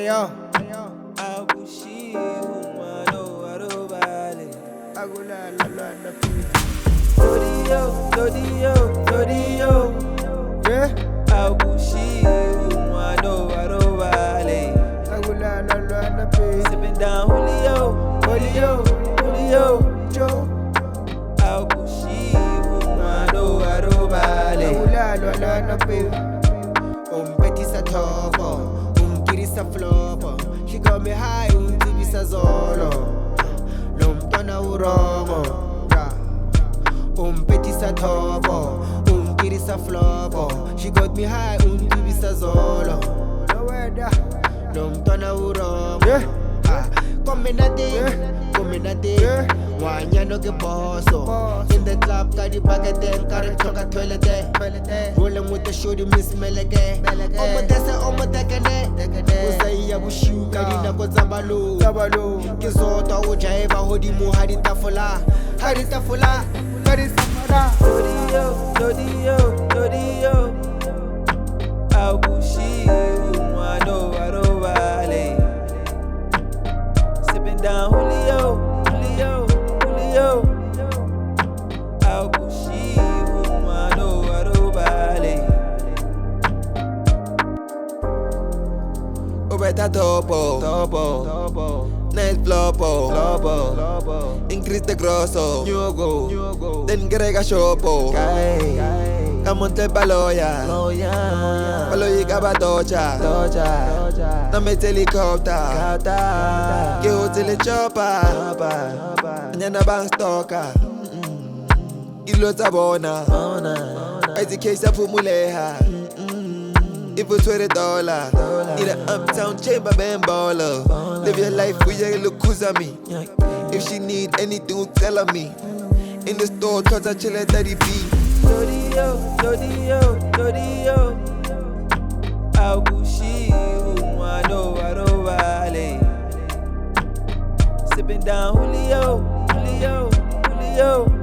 Ayo, Abushi, umano, arobale. agula la na pi. Dodio. Yeah, Abushi, umano, arobale. agula la na pi. Sipping down Julio, Joe, Abushi, umano, arobale. agula la na pi. Petisa topo, kirisa flopo. She got me high, tibisa zolo. Lompana uromo. Petisa topo, kirisa flopo. She got me high, tibisa zolo. Lompana uromo. Come in a day. Wanyano ke bosso. In the club, carry bucket there, carry choka toilet there. Rolling with the shorty miss melege. Omo tekane. Usaiya bushu karina ko zabalo. Kizota ujaiva hodi mu hari tafula. Dodio. Abushi, umano, arobale. Sipping down Julio. Abushi, umano, arobale. Obeta topo. Nice flopo. Increase the grosso. Nyugo. Then grega shopo. Kamonte baloya. Baloyi kabatocha. Na met helicopter. Ke hotel chopper. Nyana bank stocker. Ilota bona. Education fumuleha. If it's $20, need an uptown chamber band baller. Live your life with your look me. If she need anything, tell her me. In the store, cause I chill at 30 feet. Dodio. Abushi, umano, arobale. Sipping down Julio.